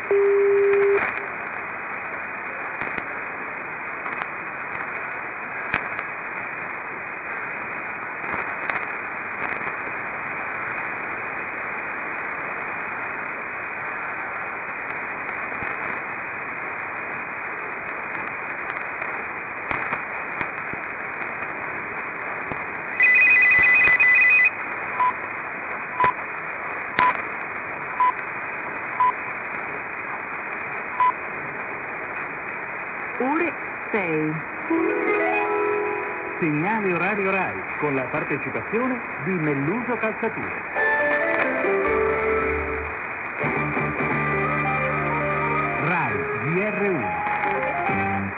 Ore 6. Segnale orario Rai, con la partecipazione di Melluso Calzature. Rai GR1.